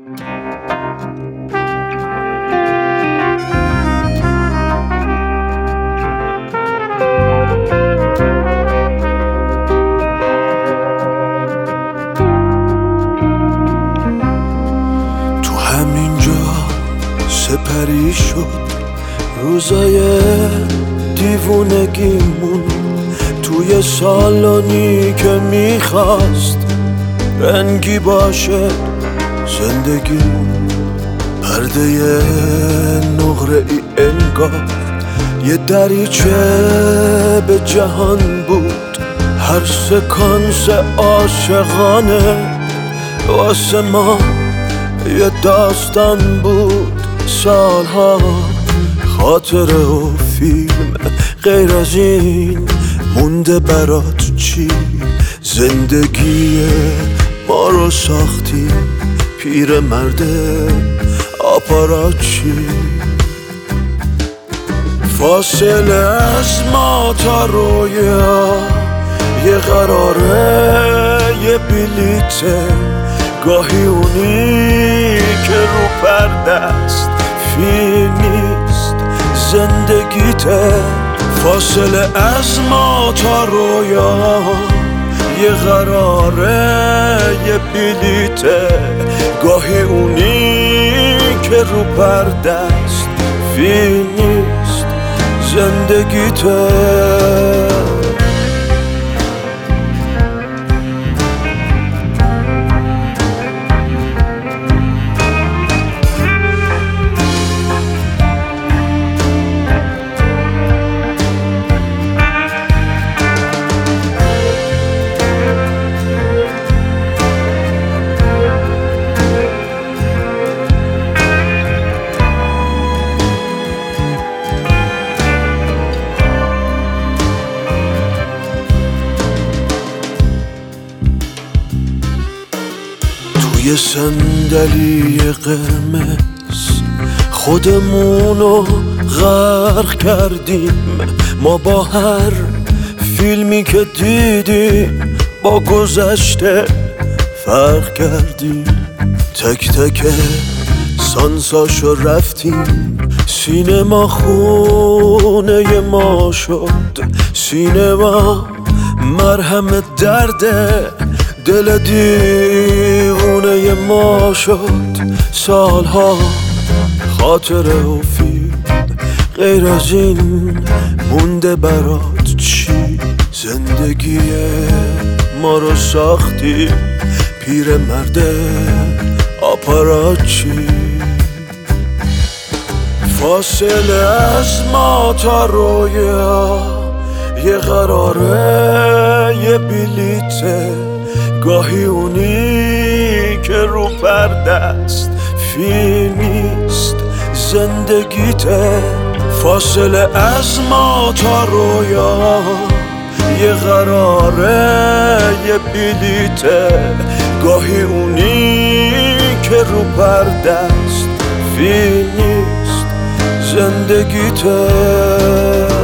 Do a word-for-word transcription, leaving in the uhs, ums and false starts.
تو همینجا سپری شد روزای دیوونگیمون، توی سالانی که میخواست رنگی باشه زندگیمون. پرده نقره ای انگار یه دریچه به جهان بود، هر سکانس عاشقانه واسه ما یه داستان بود. سالها خاطره و فیلم، غیر از این مونده برات چی؟ زندگی ما رو ساختی پیر مرده آپاراچی. فاصله از ما تا رویا یه قراره یه بلیته، گاهی اونی که رو پرده است فیل نیست زندگیته. فاصله از ما تا رویا یه قراره یه بلیته، گاهی اونی که رو پرده است فیل نیست زندگیته. توی صندلی قرمز خودمونو غرق کردیم، ما با هر فیلمی که دیدیم با گذشته فرق کردیم. تک تک سانساشو رفتیم، سینما خونه ما شد. سینما مرهم درده دل دیوونه ما شد. سالها خاطره و فیلم، غیر از این مونده برات چی؟ زندگی ما رو ساختی پیر مرده آپاراچی. فاصله از ما تا رویا یه قراره یه بلیته، گاهی اونی که رو پرده است فیل نیست زندگیته. فاصله از ما تا رویا یه قراره یه بلیته، گاهی اونی که رو پرده است فیل نیست زندگیته.